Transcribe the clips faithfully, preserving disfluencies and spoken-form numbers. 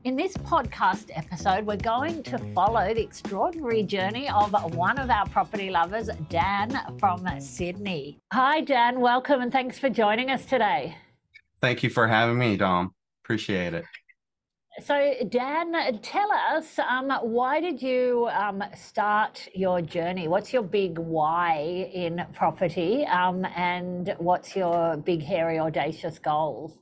In this podcast episode, we're going to follow the extraordinary journey of one of our property lovers, Dan from Sydney. Hi, Dan. Welcome and thanks for joining us today. Thank you for having me, Dom. Appreciate it. So, Dan, tell us, um, why did you um, start your journey? What's your big why in property, um, and what's your big, hairy, audacious goals?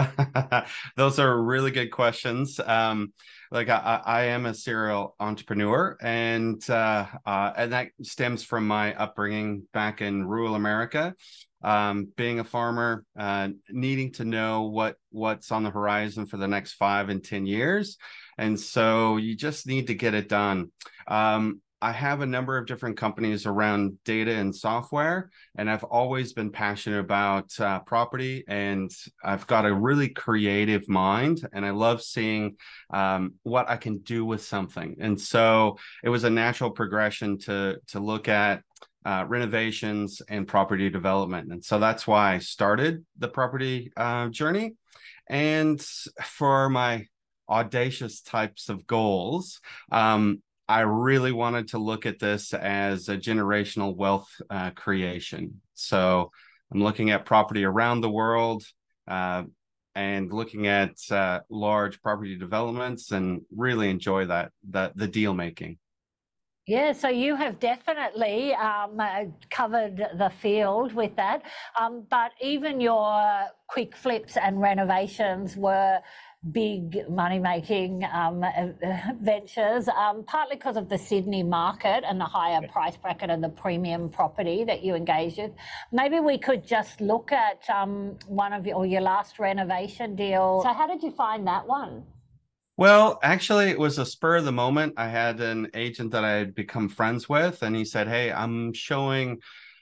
Those are really good questions. Um, like I, I am a serial entrepreneur, and uh, uh, and that stems from my upbringing back in rural America. Um, being a farmer, uh, needing to know what what's on the horizon for the next five and ten years, and so you just need to get it done. Um, I have a number of different companies around data and software, and I've always been passionate about uh, property, and I've got a really creative mind, and I love seeing um, what I can do with something. And so it was a natural progression to to look at uh, renovations and property development. And so that's why I started the property uh, journey. And for my audacious types of goals, um, I really wanted to look at this as a generational wealth uh, creation. So I'm looking at property around the world uh, and looking at uh, large property developments, and really enjoy that, that the deal making. Yeah, so you have definitely um, uh, covered the field with that. Um, but even your quick flips and renovations were big money-making um, ventures, um, partly because of the Sydney market and the higher price bracket and the premium property that you engage with. Maybe we could just look at um, one of your, or your last renovation deal. So how did you find that one? Well, actually, it was a spur of the moment. I had an agent that I had become friends with, and he said, "Hey, I'm showing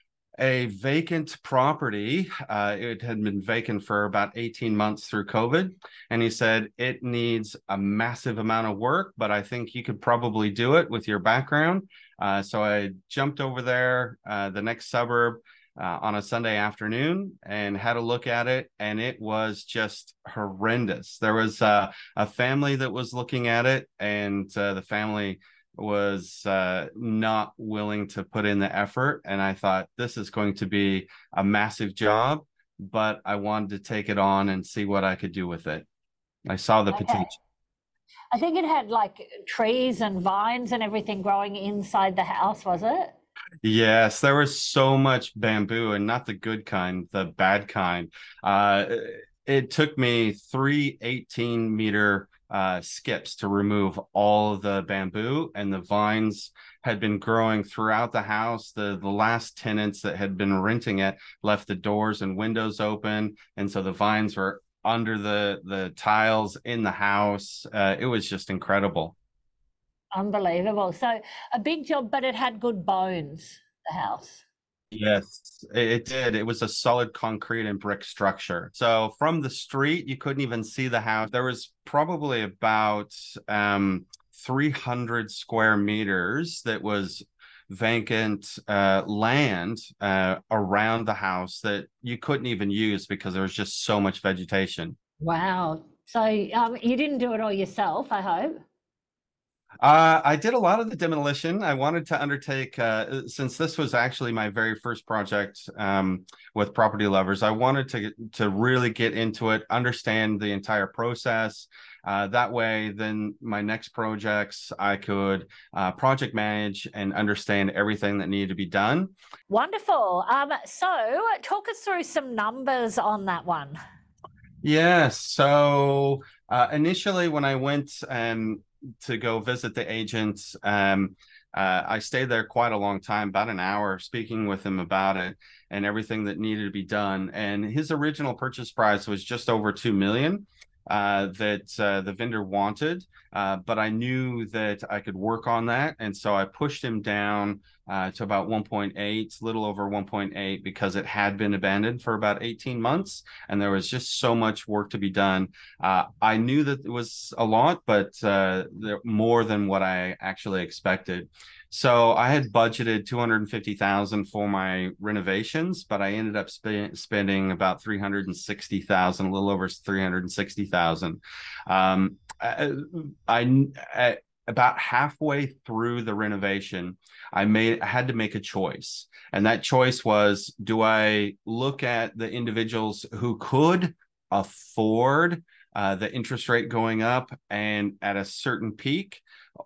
a vacant property. Uh, it had been vacant for about eighteen months through COVID. And he said, it needs a massive amount of work, but I think you could probably do it with your background." Uh, so I jumped over there, uh, the next suburb, uh, on a Sunday afternoon and had a look at it. And it was just horrendous. There was uh, a family that was looking at it, and uh, the family was uh, not willing to put in the effort. And I thought, this is going to be a massive job, but I wanted to take it on and see what I could do with it. I saw the Okay. potential. I think it had like trees and vines and everything growing inside the house, was it? Yes, there was so much bamboo, and not the good kind, the bad kind. Uh, it took me three eighteen meter uh, skips to remove all of the bamboo, and the vines had been growing throughout the house. The, the last tenants that had been renting it left the doors and windows open, and so the vines were under the, the tiles in the house. Uh, it was just incredible. Unbelievable. So a big job, but it had good bones, the house. Yes, it, it did. It was a solid concrete and brick structure. So from the street, you couldn't even see the house. There was probably about um, three hundred square meters that was vacant uh, land uh, around the house that you couldn't even use because there was just so much vegetation. Wow. So um, you didn't do it all yourself, I hope. Uh, I did a lot of the demolition. I wanted to undertake, uh, since this was actually my very first project um, with Property Lovers, I wanted to to really get into it, understand the entire process. Uh, that way, then my next projects, I could uh, project manage and understand everything that needed to be done. Wonderful. Um, so talk us through some numbers on that one. Yes. So uh, initially, when I went um, to go visit the agent, um, uh, I stayed there quite a long time, about an hour, speaking with him about it and everything that needed to be done. And his original purchase price was just over two million uh, that uh, the vendor wanted, uh, but I knew that I could work on that, and so I pushed him down uh, to about one point eight, a little over one point eight, because it had been abandoned for about eighteen months and there was just so much work to be done. Uh, I knew that it was a lot, but uh, there, more than what I actually expected. So I had budgeted two hundred fifty thousand dollars for my renovations, but I ended up sp- spending about three hundred sixty thousand dollars, a little over three hundred sixty thousand dollars. Um, I, I, I about halfway through the renovation, I made I had to make a choice. And that choice was, do I look at the individuals who could afford uh, the interest rate going up and at a certain peak,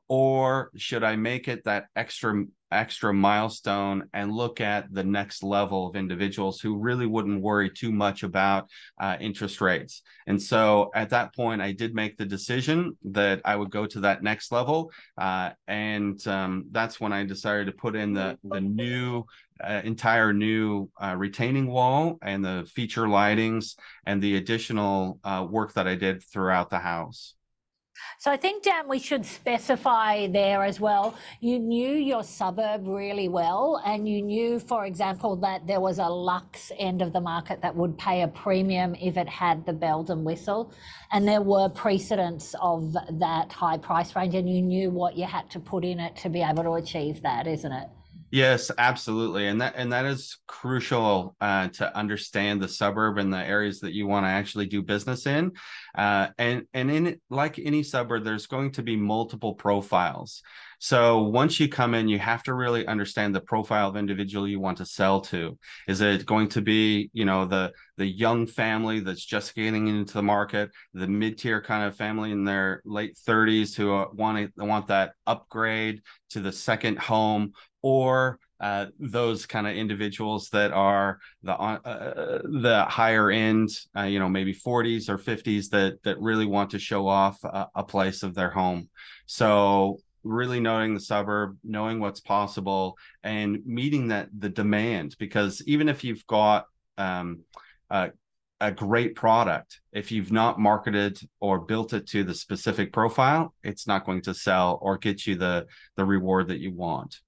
or should I make it that extra extra milestone and look at the next level of individuals who really wouldn't worry too much about uh, interest rates? And so at that point, I did make the decision that I would go to that next level. Uh, and um, that's when I decided to put in the, the new uh, entire new uh, retaining wall and the feature lightings and the additional uh, work that I did throughout the house. So I think, Dan, we should specify there as well. You knew your suburb really well, and you knew, for example, that there was a luxe end of the market that would pay a premium if it had the bells and whistle. And there were precedents of that high price range, and you knew what you had to put in it to be able to achieve that, isn't it? Yes, absolutely. And that and that is crucial uh, to understand the suburb and the areas that you want to actually do business in. Uh, and and in like any suburb, there's going to be multiple profiles. So once you come in, you have to really understand the profile of individual you want to sell to. Is it going to be, you know, the the young family that's just getting into the market, the mid-tier kind of family in their late thirties who want to want that upgrade to the second home, or uh, those kind of individuals that are the uh, the higher end, uh, you know, maybe forties or fifties that that really want to show off a, a place of their home. So really knowing the suburb, knowing what's possible, and meeting that the demand, because even if you've got um, a, a great product, if you've not marketed or built it to the specific profile, it's not going to sell or get you the the reward that you want.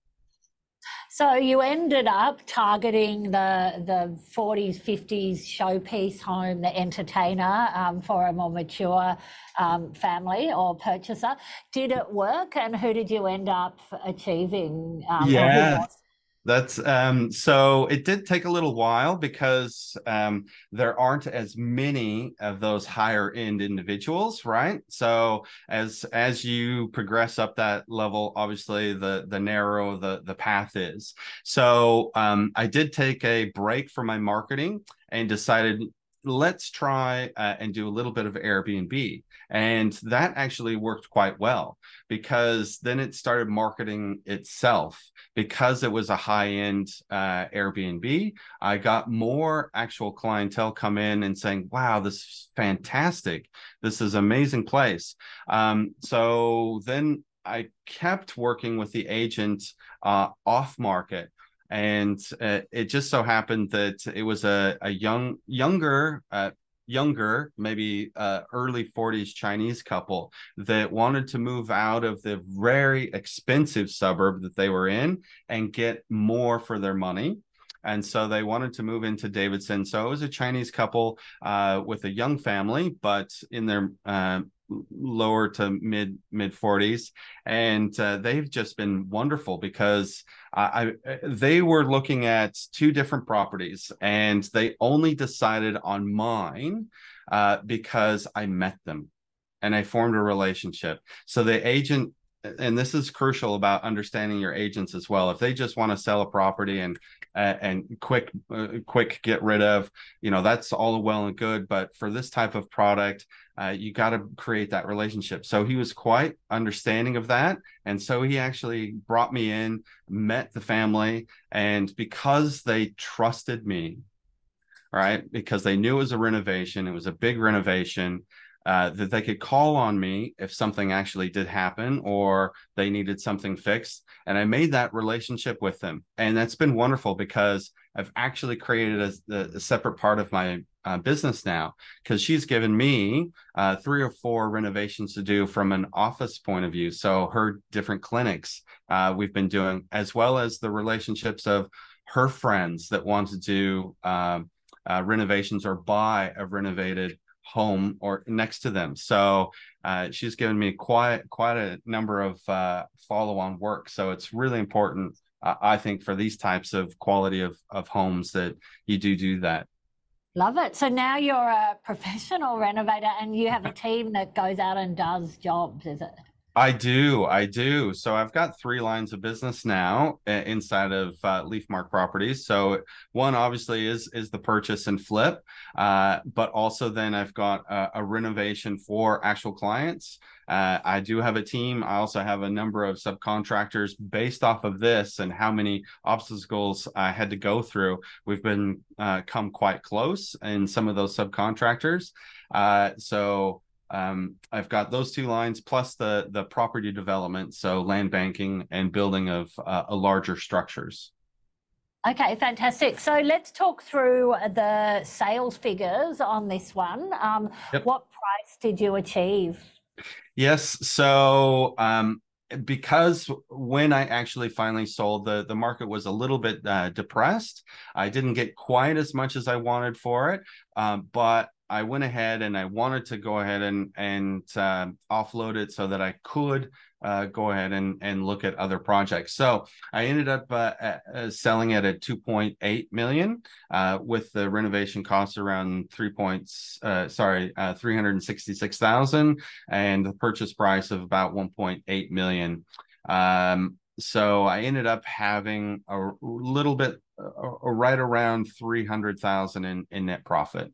So you ended up targeting the the forties, fifties showpiece home, the entertainer, um, for a more mature um, family or purchaser. Did it work, and who did you end up achieving? Um, Yeah. That's um so it did take a little while because um there aren't as many of those higher end individuals, right? So as as you progress up that level, obviously the the narrow the the path is. So um I did take a break from my marketing and decided, let's try uh, and do a little bit of Airbnb. And that actually worked quite well, because then it started marketing itself. Because it was a high-end uh, Airbnb, I got more actual clientele come in and saying, wow, this is fantastic. This is an amazing place. Um, so then I kept working with the agent uh, off market. And uh, it just so happened that it was a, a young, younger, uh, younger, maybe uh, early forties Chinese couple that wanted to move out of the very expensive suburb that they were in and get more for their money. And so they wanted to move into Davidson. So it was a Chinese couple uh, with a young family, but in their uh, lower to mid mid forties, and uh, they've just been wonderful because I, I they were looking at two different properties, and they only decided on mine uh, because I met them and I formed a relationship. So the agent, and this is crucial about understanding your agents as well. If they just want to sell a property and uh, and quick uh, quick get rid of, you know, that's all well and good. But for this type of product, uh, you got to create that relationship. So he was quite understanding of that, and so he actually brought me in, met the family, and because they trusted me, right, because they knew it was a renovation, it was a big renovation. Uh, that they could call on me if something actually did happen or they needed something fixed. And I made that relationship with them. And that's been wonderful because I've actually created a, a separate part of my uh, business now, because she's given me uh, three or four renovations to do from an office point of view. So her different clinics uh, we've been doing, as well as the relationships of her friends that want to do um, uh, renovations or buy a renovated home or next to them. So uh, she's given me quite quite a number of uh, follow-on work. So it's really important, uh, I think, for these types of quality of of homes that you do do that. Love it. So now you're a professional renovator and you have a team that goes out and does jobs, is it? I do, I do. So I've got three lines of business now uh, inside of uh, LeafMark Properties. So one obviously is is the purchase and flip, uh, but also then I've got a, a renovation for actual clients. Uh, I do have a team. I also have a number of subcontractors based off of this and how many obstacles I had to go through. We've been uh, come quite close in some of those subcontractors. Uh, so. Um, I've got those two lines plus the the property development, so land banking and building of uh, a larger structures. Okay, fantastic. So let's talk through the sales figures on this one. Um, Yep. What price did you achieve? Yes. So um, because when I actually finally sold, the the market was a little bit uh, depressed. I didn't get quite as much as I wanted for it, um, but I went ahead and I wanted to go ahead and and uh, offload it so that I could uh, go ahead and and look at other projects. So I ended up uh, uh, selling it at two point eight million, uh, with the renovation costs around three points. Uh, sorry, uh, three hundred sixty-six thousand, and the purchase price of about one point eight million. Um, so I ended up having a little bit, uh, right around three hundred thousand in in net profit.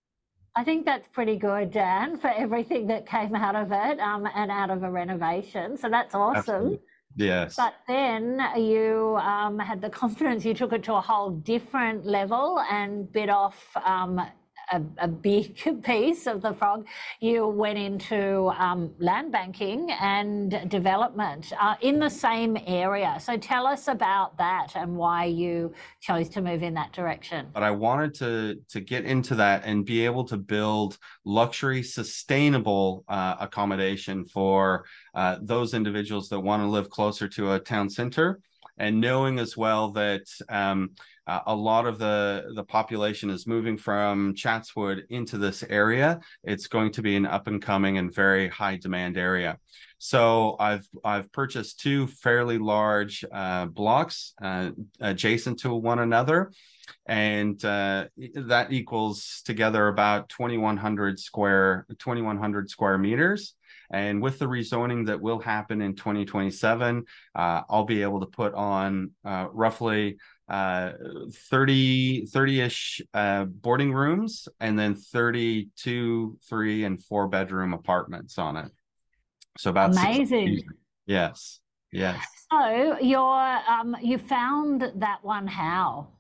I think that's pretty good, Dan, for everything that came out of it, um, and out of a renovation. So that's awesome. Absolutely. Yes. But then you um, had the confidence, you took it to a whole different level and bit off um, a, a big piece of the frog. You went into um, land banking and development uh, in the same area. So tell us about that and why you chose to move in that direction. But I wanted to to get into that and be able to build luxury, sustainable uh, accommodation for uh, those individuals that want to live closer to a town center, and knowing as well that um, uh, a lot of the the population is moving from Chatswood into this area. It's going to be an up and coming and very high demand area. So I've I've purchased two fairly large uh, blocks uh, adjacent to one another, and uh, that equals together about twenty-one hundred square twenty-one hundred square meters. And with the rezoning that will happen in twenty twenty-seven, uh, I'll be able to put on uh, roughly uh, thirty, thirty-ish uh, boarding rooms, and then thirty-two, three, and four bedroom apartments on it. So about amazing. six, yes, yes. So you're um, you found that one how?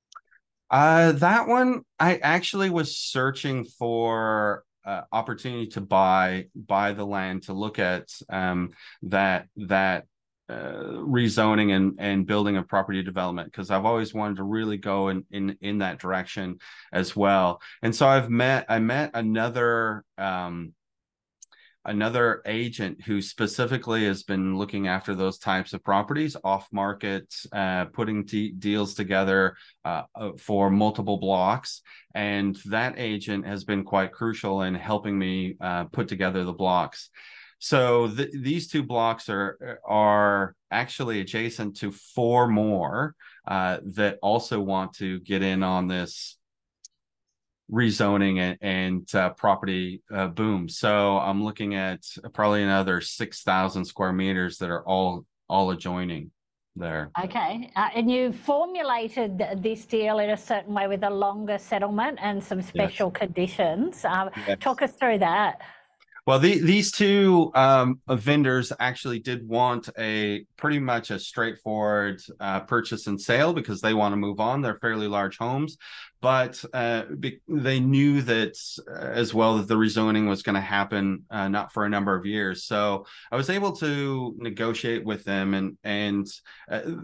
Uh, that one, I actually was searching for uh, opportunity to buy buy the land to look at um, that that uh, rezoning and and building of property development, because I've always wanted to really go in in in that direction as well. And so I've met I met another. Um, another agent who specifically has been looking after those types of properties off market, uh, putting deals together uh, for multiple blocks. And that agent has been quite crucial in helping me uh, put together the blocks. So th these two blocks are are actually adjacent to four more uh, that also want to get in on this rezoning and, and uh, property uh, boom. So I'm looking at probably another six thousand square meters that are all all adjoining there. Okay, uh, and you formulated this deal in a certain way with a longer settlement and some special yes. conditions. Um, yes. Talk us through that. Well, the, these two um, vendors actually did want a pretty much a straightforward uh, purchase and sale, because they want to move on. They're fairly large homes, but uh, be, they knew that uh, as well that the rezoning was going to happen uh, not for a number of years. So I was able to negotiate with them, and and uh,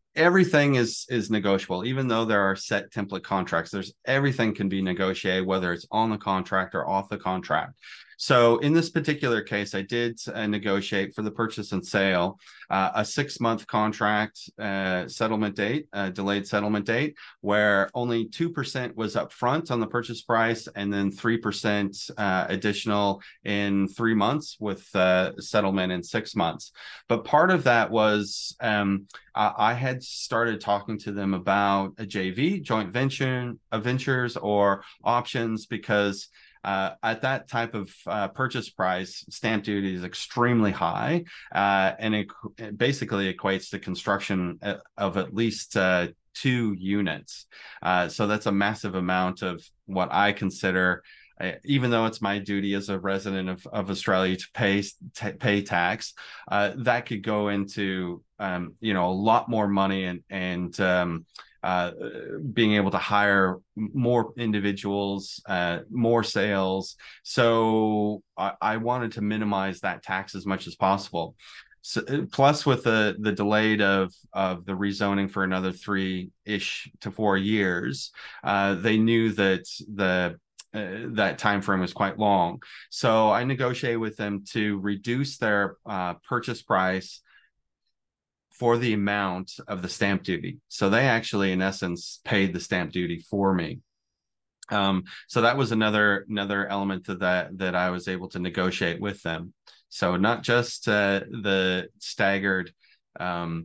everything is is negotiable, even though there are set template contracts. There's everything can be negotiated, whether it's on the contract or off the contract. So in this particular case, I did uh, negotiate for the purchase and sale uh, a six month contract uh, settlement date, uh, delayed settlement date, where only two percent was upfront on the purchase price, and then three percent uh, additional in three months with uh, settlement in six months. But part of that was um, I had started talking to them about a J V, joint venture, uh, ventures, or options, because uh, at that type of uh, purchase price, stamp duty is extremely high, uh, and it, it basically equates to construction of at least uh, two units. Uh, so that's a massive amount of what I consider, Uh, even though it's my duty as a resident of, of Australia to pay t- pay tax, uh, that could go into um, you know a lot more money, and and um, uh, being able to hire more individuals, uh, more sales. So I, I wanted to minimize that tax as much as possible. So, plus with the the delayed of of the rezoning for another three ish to four years, uh, they knew that the Uh, that time frame was quite long. So I negotiated with them to reduce their uh, purchase price for the amount of the stamp duty. So they actually, in essence, paid the stamp duty for me. Um, so that was another another element to that that I was able to negotiate with them. So not just uh, the staggered um,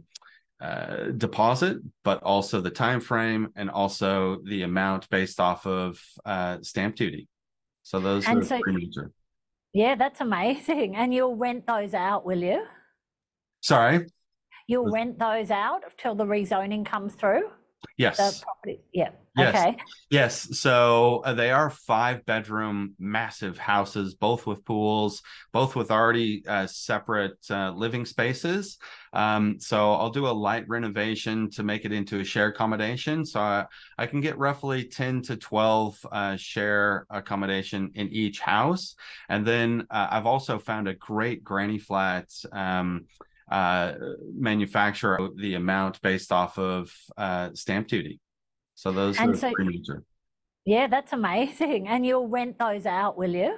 uh, deposit, but also the time frame, and also the amount based off of uh, stamp duty. So those And are so, pretty major. yeah, that's amazing. And you'll rent those out, will you? Sorry. You'll rent those out till the rezoning comes through? Yes. The property, yeah. Yes. Okay. Yes. So uh, they are five bedroom, massive houses, both with pools, both with already uh, separate uh, living spaces. Um, so I'll do a light renovation to make it into a share accommodation. So I, I can get roughly ten to twelve uh, share accommodation in each house. And then uh, I've also found a great granny flat um, uh, manufacturer, the amount based off of uh, stamp duty. So those And are so, pretty major. yeah, that's amazing. And you'll rent those out, will you?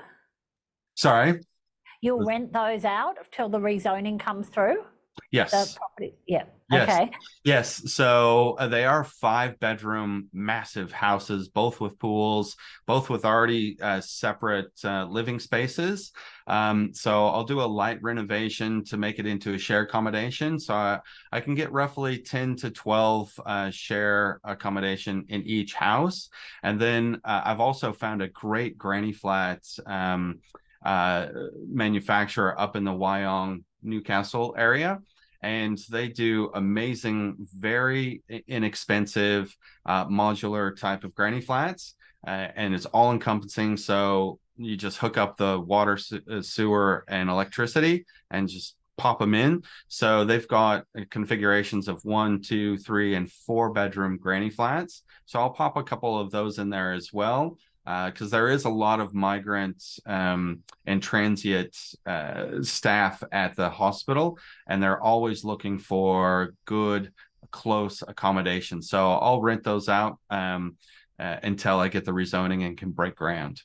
Sorry. You'll rent those out till the rezoning comes through? Yes. The property, yeah. Yes. Okay. Yes. So uh, they are five bedroom, massive houses, both with pools, both with already uh, separate uh, living spaces. Um, so I'll do a light renovation to make it into a share accommodation. So I, I can get roughly ten to twelve uh, share accommodation in each house. And then uh, I've also found a great granny flat um, uh, manufacturer up in the Wyong, Newcastle area. And they do amazing, very inexpensive, uh, modular type of granny flats. Uh, and it's all encompassing. So you just hook up the water, sewer, and electricity and just pop them in. So they've got configurations of one, two, three, and four bedroom granny flats. So I'll pop a couple of those in there as well, because uh, there is a lot of migrant um, and transient uh, staff at the hospital, and they're always looking for good, close accommodation. So I'll rent those out um, uh, until I get the rezoning and can break ground.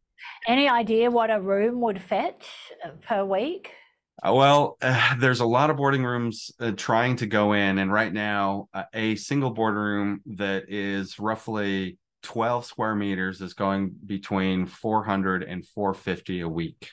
Any idea what a room would fetch per week? Uh, well, uh, there's a lot of boarding rooms uh, trying to go in, and right now, uh, a single boarding room that is roughly twelve square meters is going between four hundred and four fifty a week.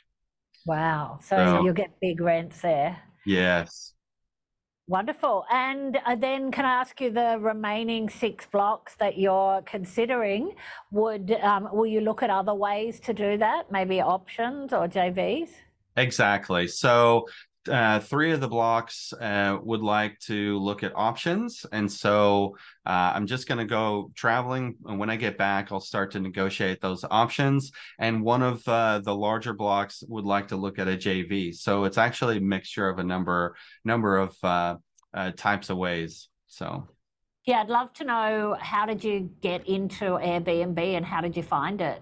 Wow. So, So you'll get big rents there. Yes. Wonderful. And uh, then can I ask you, the remaining six blocks that you're considering, would um, will you look at other ways to do that? Maybe options or J Vs? Exactly. So uh, three of the blocks uh, would like to look at options. And so uh, I'm just going to go traveling. And when I get back, I'll start to negotiate those options. And one of uh, the larger blocks would like to look at a J V. So it's actually a mixture of a number, number of uh, uh, types of ways. So. Yeah, I'd love to know, how did you get into Airbnb and how did you find it?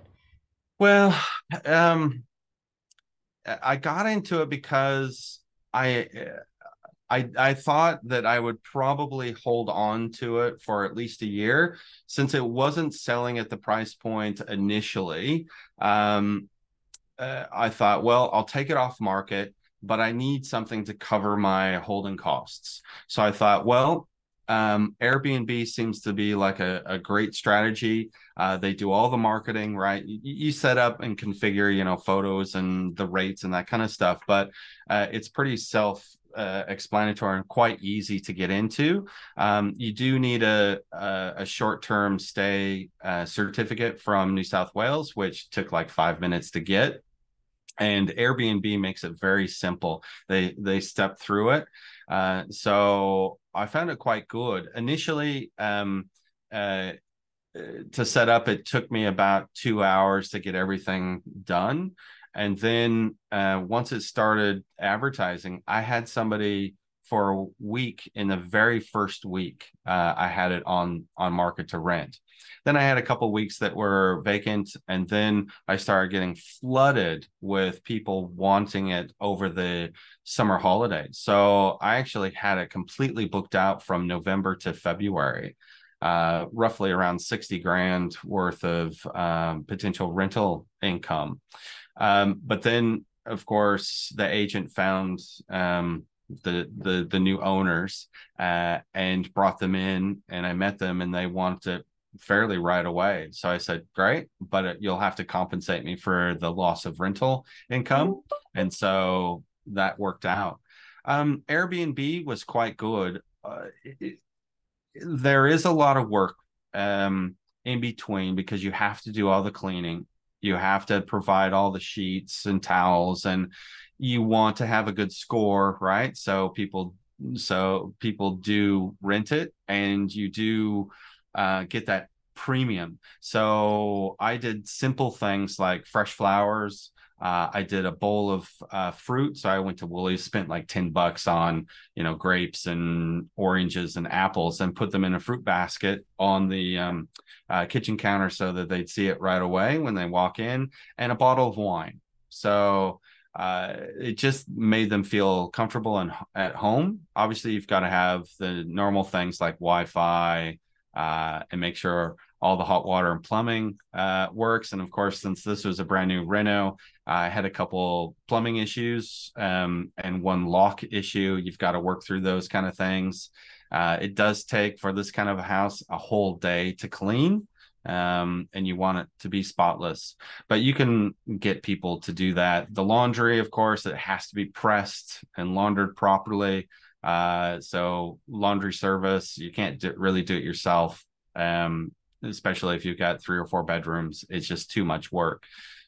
Well, um, I got into it because I I, I thought that I would probably hold on to it for at least a year since it wasn't selling at the price point initially. Um, uh, I thought, well, I'll take it off market, but I need something to cover my holding costs. So I thought, well, um, Airbnb seems to be like a, a great strategy. Uh, they do all the marketing, right? You, you set up and configure, you know, photos and the rates and that kind of stuff, but uh, it's pretty self uh, explanatory and quite easy to get into. Um, you do need a, a, a short-term stay uh, certificate from New South Wales, which took like five minutes to get. And Airbnb makes it very simple. They they step through it. Uh, so I found it quite good. Initially, um, uh, to set up, it took me about two hours to get everything done. And then uh, once it started advertising, I had somebody for a week. In the very first week, uh, I had it on on market to rent. Then I had a couple of weeks that were vacant, and then I started getting flooded with people wanting it over the summer holidays. So I actually had it completely booked out from November to February, uh, roughly around sixty grand worth of um, potential rental income. Um, but then, of course, the agent found um, the the the new owners uh, and brought them in, and I met them, and they wanted it fairly right away. So I said, great, but it, you'll have to compensate me for the loss of rental income. And so that worked out. Um, Airbnb was quite good. Uh, it, there is a lot of work um, in between because you have to do all the cleaning. You have to provide all the sheets and towels, and you want to have a good score, right? So people, so people do rent it, and you do uh, get that premium. So I did simple things like fresh flowers. Uh, I did a bowl of uh, fruit. So I went to Woolies, spent like ten bucks on, you know, grapes and oranges and apples, and put them in a fruit basket on the um, uh, kitchen counter so that they'd see it right away when they walk in, and a bottle of wine. So uh, it just made them feel comfortable and at home. Obviously, you've got to have the normal things like Wi-Fi, uh, and make sure all the hot water and plumbing uh, works. And of course, since this was a brand new reno, I had a couple plumbing issues um, and one lock issue. You've got to work through those kind of things. Uh, it does take, for this kind of a house, a whole day to clean, um, and you want it to be spotless. But you can get people to do that. The laundry, of course, it has to be pressed and laundered properly. Uh, so laundry service, you can't do, really do it yourself. Um, especially if you've got three or four bedrooms, it's just too much work.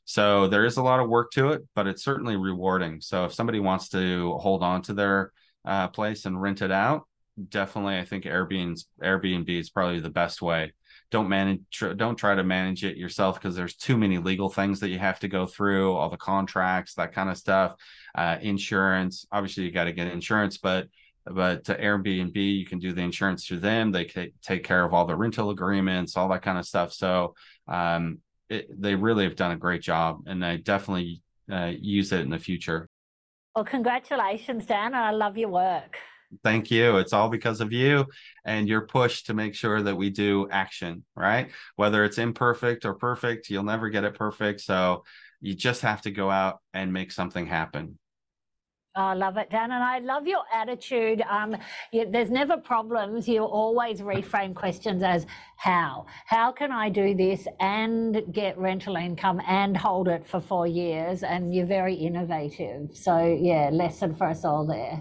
So there is a lot of work to it, but it's certainly rewarding. So if somebody wants to hold on to their uh, place and rent it out, definitely, I think Airbnb Airbnb is probably the best way. Don't manage, tr- don't try to manage it yourself, because there's too many legal things that you have to go through, all the contracts, that kind of stuff, uh, insurance. Obviously, you got to get insurance, but But to Airbnb, you can do the insurance through them. They c- take care of all the rental agreements, all that kind of stuff. So um, it, they really have done a great job, and I definitely uh, use it in the future. Well, congratulations, Dan. I love your work. Thank you. It's all because of you and your push to make sure that we do action, right? Whether it's imperfect or perfect, you'll never get it perfect. So you just have to go out and make something happen. Oh, I love it, Dan. And I love your attitude. Um, you, there's never problems. You always reframe questions as how. How can I do this and get rental income and hold it for four years? And you're very innovative. So, yeah, lesson for us all there.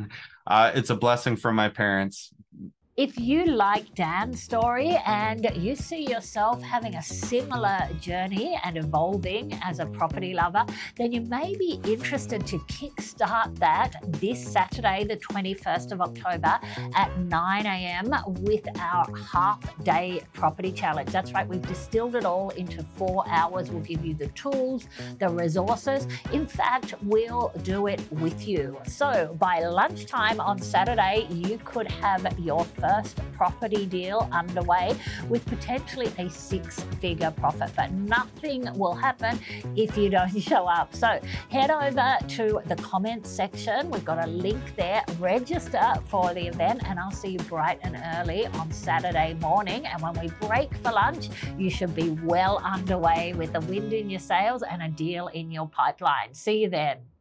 Uh, it's a blessing from my parents. If you like Dan's story and you see yourself having a similar journey and evolving as a property lover, then you may be interested to kickstart that this Saturday, the twenty-first of October at nine a.m. with our half-day property challenge. That's right, we've distilled it all into four hours. We'll give you the tools, the resources. In fact, we'll do it with you. So by lunchtime on Saturday, you could have your first first property deal underway with potentially a six-figure profit. But nothing will happen if you don't show up. So head over to the comments section. We've got a link there. Register for the event, and I'll see you bright and early on Saturday morning. And when we break for lunch, you should be well underway with the wind in your sails and a deal in your pipeline. See you then.